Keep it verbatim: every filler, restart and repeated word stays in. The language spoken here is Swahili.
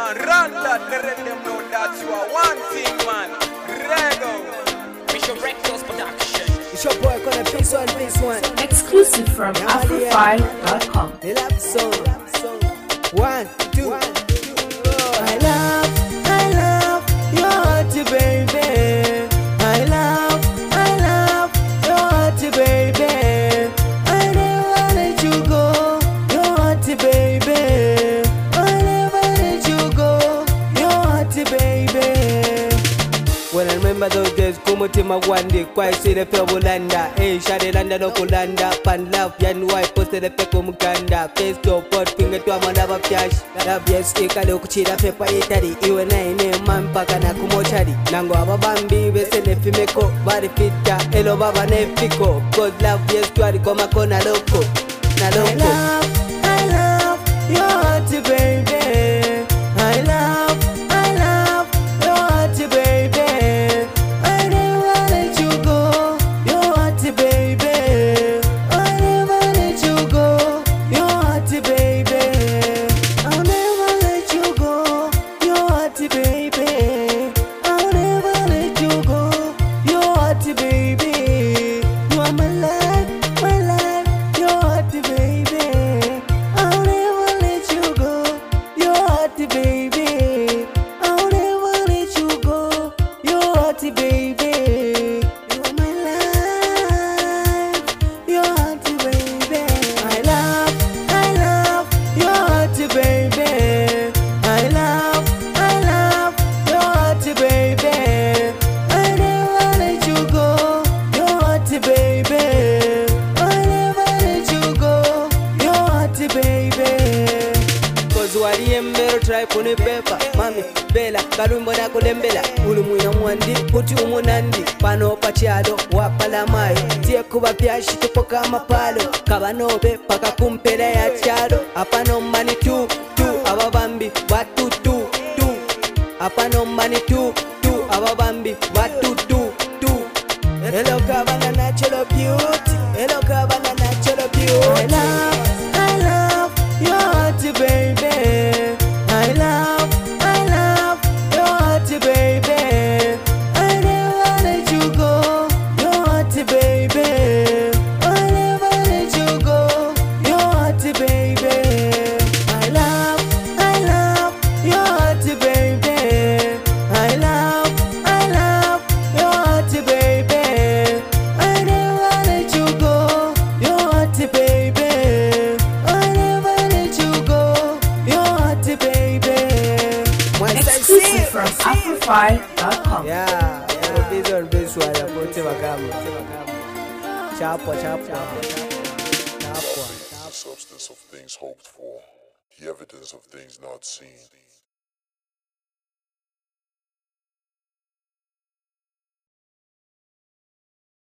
man, run that, let them know that you are one thing, man. Rego. Mission Records Production. It's your boy, gonna piece one, piece one. Exclusive from Afrofile dot com. The love song. One, two. I love, I love your heart, baby. I love, I love your heart, baby. I never let you go, your heart, baby. I never let you go, your heart, baby. When I remember those days, kumutima gwandi kwa isire pe bulanda. Eh, shade landa no kulanda. Pan love yan wife poste de pe kumukanda. Face to pot finger to amanda ba flash. Love yes ikale okuchira pepa itari. Iwe na ine man paka na kumochari. Nango ababambi bese ne fimeko. Bari fita elo baba ne fiko. Cause love yes twari koma kona loko. Na loko. I love, I love your heart, baby. I love, I love your heart, baby. I never let you go, your heart, baby. I never let you go, your heart, baby. I'll never let you go, your heart, baby. I'll never let you go, your heart, baby. You are my life, my life, your heart, baby. I'll never let you go, your heart, baby. I'll never let you go, your heart, baby. You are my life, your heart, baby. I love, I love your heart, baby. I love, I love your heart, baby. I never let you go, your heart, baby. I never let you go, your heart, baby. Cause wali embero try kuni pepa mami bela kalumbo na kulembela ulumuina mwandi kuti umunandi pano pachiado wapala mayo tie kuba pyashi tupoka mapalo kabanobe paka kumpela ya chado apano mani tu tu ababambi watu tu tu apano mani tu tu ababambi watu tu tu. Hello kabana natural beauty, hello kabana natural beauty. I love, I love your heart, baby. I love, I love your heart, baby. I never let you go, your heart, baby. I never let you go, your heart, baby. I love, I love your heart, baby. I love, I love your heart, baby. I never let you go, your heart, baby. I never let you go, your heart, baby. Exclusive from Afrofile dot com. Yeah, yeah, this one, this one, I put him a camera. Chapo, chapo, chapo. The substance of things hoped for, the evidence of things not seen.